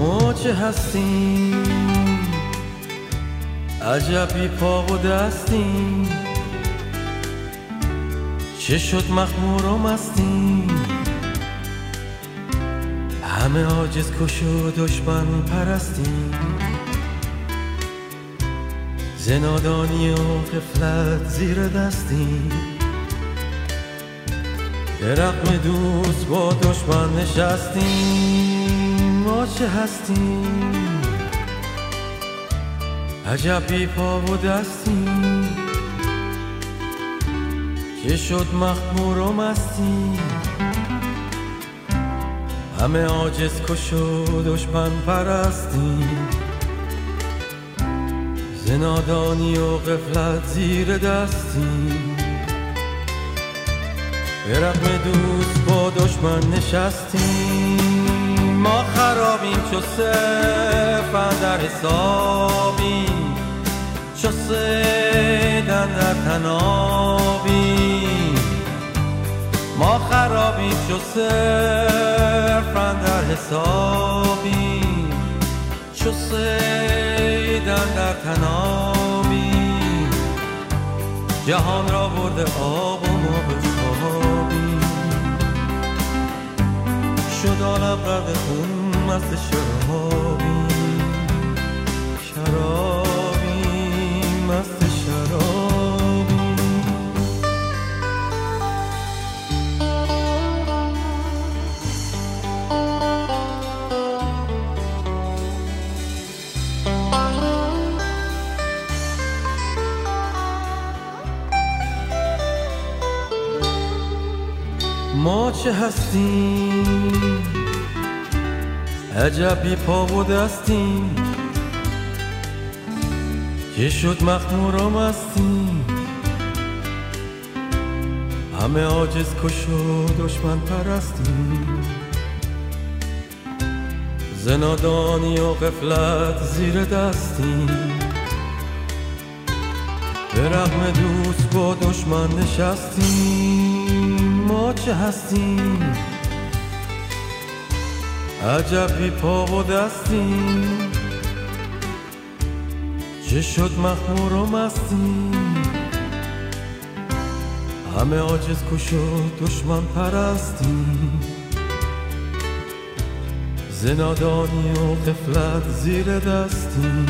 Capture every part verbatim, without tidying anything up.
ما چه هستیم عجب بی پا و دستیم، چه شد مخمور و مستیم، همه عاجز کش و دشمن پرستیم، زنادانی و غفلت زیر دستیم، به رغم دوست با دشمن نشستیم. ما چه هستیم عجب بی پا و دستیم، که شد مخمور و مستیم، همه عاجز کش و دشمن پرستیم، زنادانی و غفلت زیر دستیم، به رغم دوست با دشمن نشستیم. ما خرابیم چو صفر در حسابیم، چو صیدن در تنابیم. ما خرابیم چو صفر در حسابیم، چو صیدن در تنابیم. جهان را برده آب و ما بخوابیم، شد عالم غرق خون مست شرابیم، شرابیم مست شرابیم. ما چه هستیم عجب بی پا و دستیم، که شد مخمور و مستیم، همه عاجز کش و دشمن پرستیم، زنادانی و غفلت زیر دستیم، به رغم دوست با دشمن نشستیم. ما چه هستیم عجب بی پا و دستیم، چه شد مخمور و مستیم، همه عاجز کش و دشمن پرستیم، زنادانی و غفلت زیر دستیم،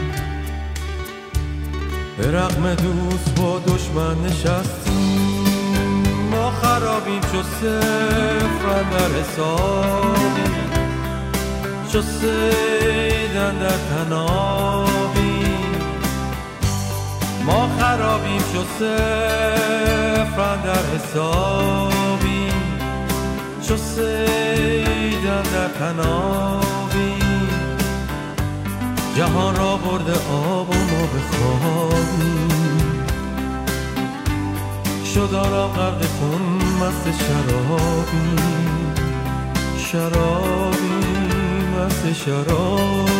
به رغم دوست با دشمن نشستیم. ما خرابیم چو صفر در حسابیم، چو صیدن در تنابیم. ما خرابیم چو صفر در حسابیم، چو صیدن در تنابیم. جهان را برده آب و ما بخوابیم، شد آرام غرق خون مست شرابیم، شرابیم مست شرابیم.